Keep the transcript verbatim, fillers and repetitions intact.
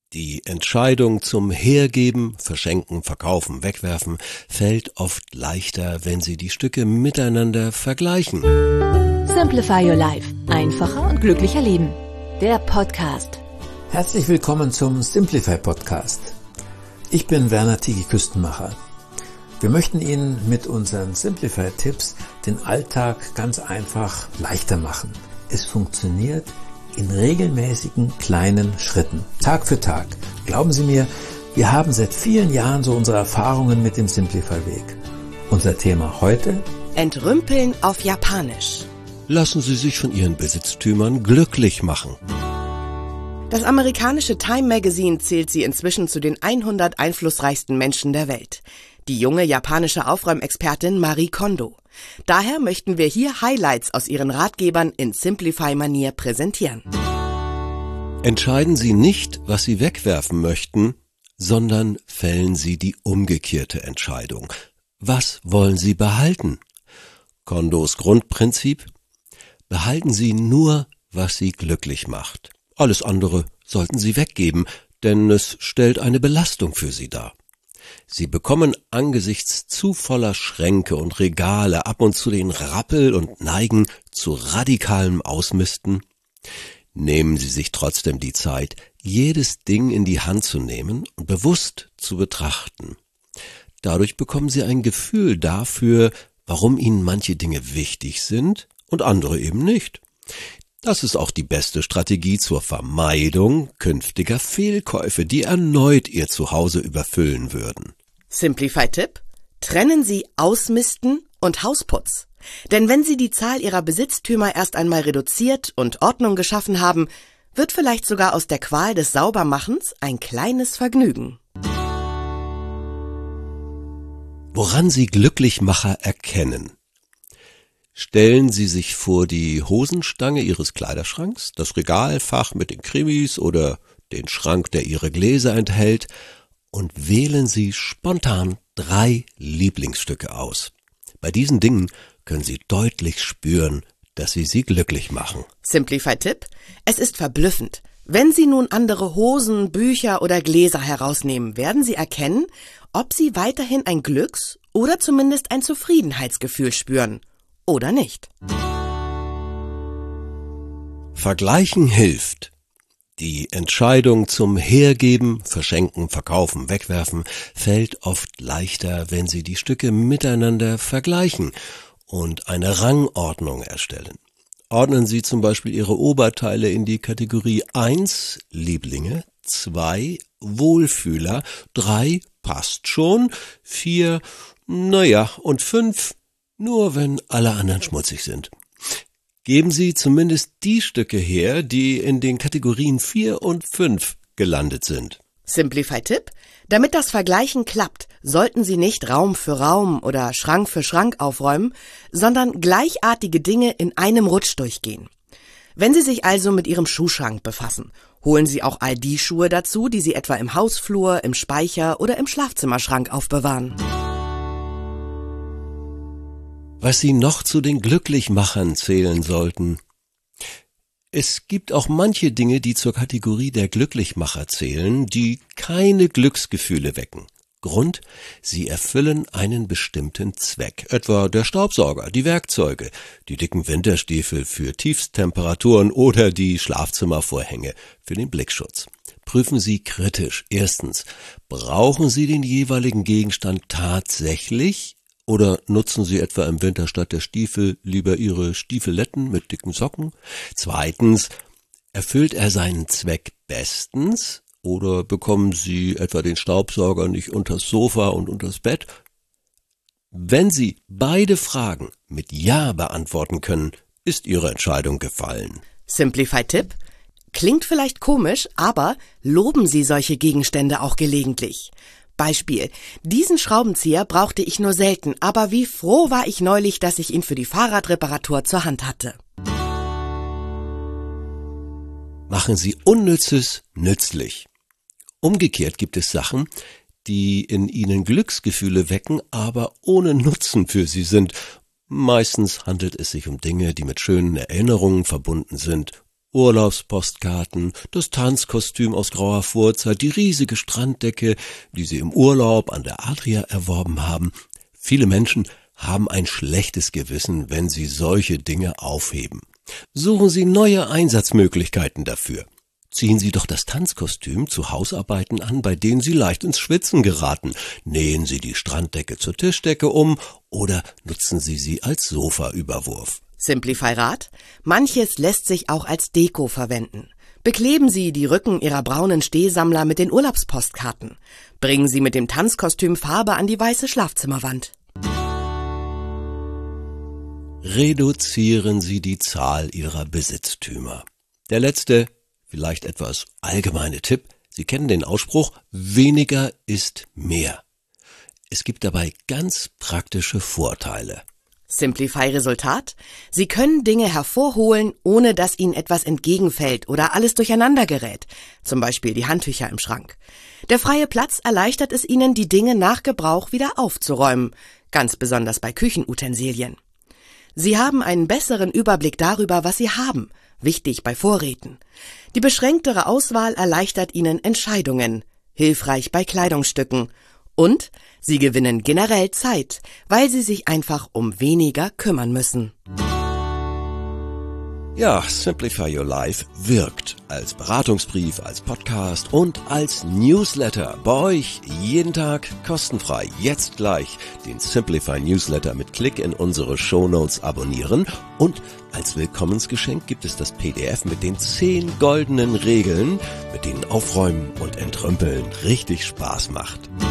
Die Entscheidung zum Hergeben, Verschenken, Verkaufen, Wegwerfen fällt oft leichter, wenn Sie die Stücke miteinander vergleichen. Simplify Your Life. Einfacher und glücklicher leben. Der Podcast. Herzlich willkommen zum Simplify Podcast. Ich bin Werner Tigi Küstenmacher. Wir möchten Ihnen mit unseren Simplify-Tipps den Alltag ganz einfach leichter machen. Es funktioniert in regelmäßigen kleinen Schritten, Tag für Tag. Glauben Sie mir, wir haben seit vielen Jahren so unsere Erfahrungen mit dem Simplify-Weg. Unser Thema heute: Entrümpeln auf Japanisch. Lassen Sie sich von Ihren Besitztümern glücklich machen. Das amerikanische Time Magazine zählt sie inzwischen zu den hundert einflussreichsten Menschen der Welt. Die junge japanische Aufräumexpertin Marie Kondo. Daher möchten wir hier Highlights aus ihren Ratgebern in Simplify-Manier präsentieren. Entscheiden Sie nicht, was Sie wegwerfen möchten, sondern fällen Sie die umgekehrte Entscheidung. Was wollen Sie behalten? Kondos Grundprinzip: Behalten Sie nur, was Sie glücklich macht. Alles andere sollten Sie weggeben, denn es stellt eine Belastung für Sie dar. Sie bekommen angesichts zu voller Schränke und Regale ab und zu den Rappel und neigen zu radikalem Ausmisten. Nehmen Sie sich trotzdem die Zeit, jedes Ding in die Hand zu nehmen und bewusst zu betrachten. Dadurch bekommen Sie ein Gefühl dafür, warum Ihnen manche Dinge wichtig sind und andere eben nicht. Das ist auch die beste Strategie zur Vermeidung künftiger Fehlkäufe, die erneut Ihr Zuhause überfüllen würden. Simplify-Tipp: Trennen Sie Ausmisten und Hausputz. Denn wenn Sie die Zahl Ihrer Besitztümer erst einmal reduziert und Ordnung geschaffen haben, wird vielleicht sogar aus der Qual des Saubermachens ein kleines Vergnügen. Woran Sie Glücklichmacher erkennen: Stellen Sie sich vor die Hosenstange Ihres Kleiderschranks, das Regalfach mit den Krimis oder den Schrank, der Ihre Gläser enthält, und wählen Sie spontan drei Lieblingsstücke aus. Bei diesen Dingen können Sie deutlich spüren, dass Sie sie glücklich machen. Simplify-Tipp: Es ist verblüffend. Wenn Sie nun andere Hosen, Bücher oder Gläser herausnehmen, werden Sie erkennen, ob Sie weiterhin ein Glücks- oder zumindest ein Zufriedenheitsgefühl spüren. Oder nicht. Vergleichen hilft. Die Entscheidung zum Hergeben, Verschenken, Verkaufen, Wegwerfen fällt oft leichter, wenn Sie die Stücke miteinander vergleichen und eine Rangordnung erstellen. Ordnen Sie zum Beispiel Ihre Oberteile in die Kategorie eins Lieblinge, zwei Wohlfühler, drei passt schon, vier naja und fünf nur wenn alle anderen schmutzig sind. Geben Sie zumindest die Stücke her, die in den Kategorien vier und fünf gelandet sind. Simplify-Tipp: Damit das Vergleichen klappt, sollten Sie nicht Raum für Raum oder Schrank für Schrank aufräumen, sondern gleichartige Dinge in einem Rutsch durchgehen. Wenn Sie sich also mit Ihrem Schuhschrank befassen, holen Sie auch all die Schuhe dazu, die Sie etwa im Hausflur, im Speicher oder im Schlafzimmerschrank aufbewahren. Was Sie noch zu den Glücklichmachern zählen sollten: Es gibt auch manche Dinge, die zur Kategorie der Glücklichmacher zählen, die keine Glücksgefühle wecken. Grund: Sie erfüllen einen bestimmten Zweck, etwa der Staubsauger, die Werkzeuge, die dicken Winterstiefel für Tiefstemperaturen oder die Schlafzimmervorhänge für den Blickschutz. Prüfen Sie kritisch. Erstens: Brauchen Sie den jeweiligen Gegenstand tatsächlich? Oder nutzen Sie etwa im Winter statt der Stiefel lieber Ihre Stiefeletten mit dicken Socken? Zweitens: Erfüllt er seinen Zweck bestens? Oder bekommen Sie etwa den Staubsauger nicht unters Sofa und unters Bett? Wenn Sie beide Fragen mit Ja beantworten können, ist Ihre Entscheidung gefallen. Simplify-Tipp: Klingt vielleicht komisch, aber loben Sie solche Gegenstände auch gelegentlich. Beispiel: Diesen Schraubenzieher brauchte ich nur selten, aber wie froh war ich neulich, dass ich ihn für die Fahrradreparatur zur Hand hatte. Machen Sie Unnützes nützlich. Umgekehrt gibt es Sachen, die in Ihnen Glücksgefühle wecken, aber ohne Nutzen für Sie sind. Meistens handelt es sich um Dinge, die mit schönen Erinnerungen verbunden sind Urlaubspostkarten, das Tanzkostüm aus grauer Vorzeit, die riesige Stranddecke, die Sie im Urlaub an der Adria erworben haben. Viele Menschen haben ein schlechtes Gewissen, wenn sie solche Dinge aufheben. Suchen Sie neue Einsatzmöglichkeiten dafür. Ziehen Sie doch das Tanzkostüm zu Hausarbeiten an, bei denen Sie leicht ins Schwitzen geraten. Nähen Sie die Stranddecke zur Tischdecke um oder nutzen Sie sie als Sofaüberwurf. Simplify-Rat: Manches lässt sich auch als Deko verwenden. Bekleben Sie die Rücken Ihrer braunen Stehsammler mit den Urlaubspostkarten. Bringen Sie mit dem Tanzkostüm Farbe an die weiße Schlafzimmerwand. Reduzieren Sie die Zahl Ihrer Besitztümer. Der letzte, vielleicht etwas allgemeine Tipp: Sie kennen den Ausspruch, weniger ist mehr. Es gibt dabei ganz praktische Vorteile. Simplify-Resultat: Sie können Dinge hervorholen, ohne dass Ihnen etwas entgegenfällt oder alles durcheinander gerät. Zum Beispiel die Handtücher im Schrank. Der freie Platz erleichtert es Ihnen, die Dinge nach Gebrauch wieder aufzuräumen. Ganz besonders bei Küchenutensilien. Sie haben einen besseren Überblick darüber, was Sie haben. Wichtig bei Vorräten. Die beschränktere Auswahl erleichtert Ihnen Entscheidungen. Hilfreich bei Kleidungsstücken. Und Sie gewinnen generell Zeit, weil Sie sich einfach um weniger kümmern müssen. Ja, Simplify Your Life wirkt als Beratungsbrief, als Podcast und als Newsletter. Bei euch jeden Tag kostenfrei. Jetzt gleich den Simplify Newsletter mit Klick in unsere Shownotes abonnieren. Und als Willkommensgeschenk gibt es das P D F mit den zehn goldenen Regeln, mit denen Aufräumen und Entrümpeln richtig Spaß macht.